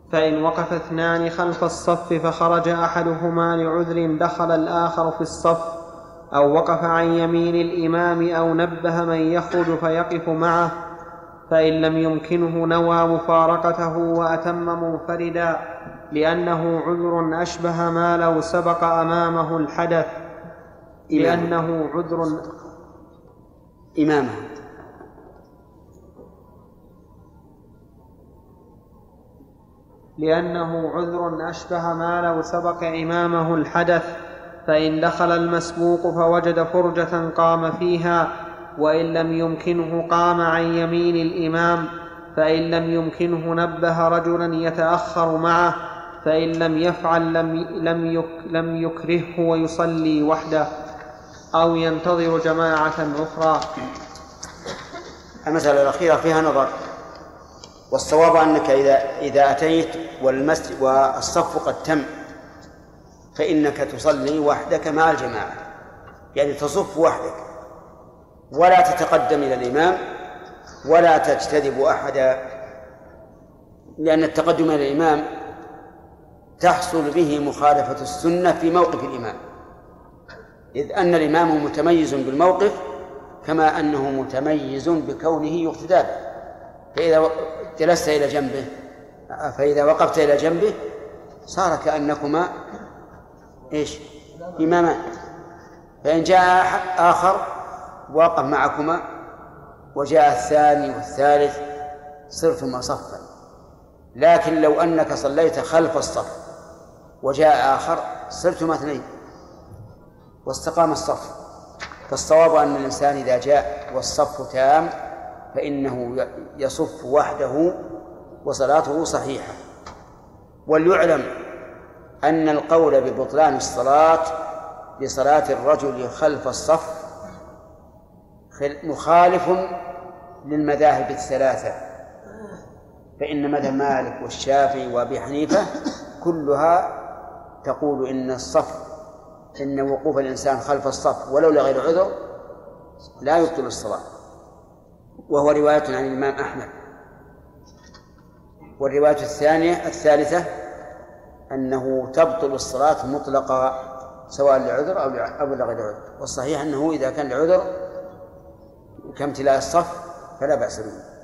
فإن وقف اثنان خلف الصف فخرج أحدهما لعذر دخل الآخر في الصف، أو وقف عن يمين الإمام أو نبه من يخرج فيقف معه، فإن لم يمكنه نوى مفارقته وأتم منفردا، لأنه عذر أشبه ما لو سبق أمامه الحدث، لأنه عذر أشبه ما لو سبق إمامه الحدث. فإن دخل المسبوق فوجد فرجة قام فيها، وإن لم يمكنه قام عن يمين الإمام، فإن لم يمكنه نبه رجلا يتأخر معه، فإن لم يفعل لم يكرهه ويصلي وحده أو ينتظر جماعة أخرى. المسألة الأخيرة فيها نظر، والصواب أنك إذا أتيت والصف قد تم فإنك تصلي وحدك مع الجماعة، يعني تصف وحدك ولا تتقدم إلى الإمام ولا تجتذب أحدا، لأن التقدم إلى الإمام تحصل به مخالفة السنة في موقف الإمام، إذ أن الإمام متميز بالموقف كما أنه متميز بكونه يقتدى به. فإذا وقفت إلى جنبه صار كأنكما إمامان، فإن جاء آخر وقف معكما وجاء الثاني والثالث صرتما صفا. لكن لو أنك صليت خلف الصف وجاء آخر صرتما اثنين واستقام الصف. فالصواب أن الإنسان إذا جاء والصف تام فإنه يصف وحده وصلاته صحيحة. وليعلم أن القول ببطلان الصلاة لصلاة الرجل خلف الصف مخالف للمذاهب الثلاثة، فإن مذهب مالك والشافعي وأبي حنيفة كلها تقول إن وقوف الإنسان خلف الصف ولو لغير عذر لا يبطل الصلاة، وهو رواية عن الإمام أحمد. والرواية الثالثة أنه تبطل الصلاة مطلقة سواء لعذر أو لغير عذر، والصحيح أنه إذا كان لعذر كامتلاء الصف فلا بأس به.